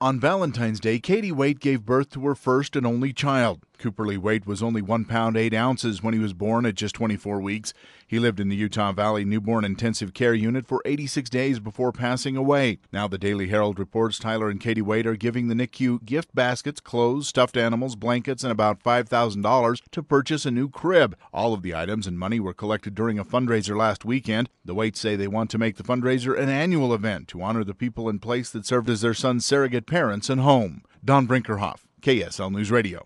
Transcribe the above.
On Valentine's Day, Katie Waite gave birth to her first and only child. Cooper Lee Waite was only 1 pound 8 ounces when he was born at just 24 weeks. He lived in the Utah Valley Newborn Intensive Care Unit for 86 days before passing away. Now the Daily Herald reports Tyler and Katie Waite are giving the NICU gift baskets, clothes, stuffed animals, blankets, and about $5,000 to purchase a new crib. All of the items and money were collected during a fundraiser last weekend. The Waites say they want to make the fundraiser an annual event to honor the people in place that served as their son's surrogate parents and home. Don Brinkerhoff, KSL News Radio.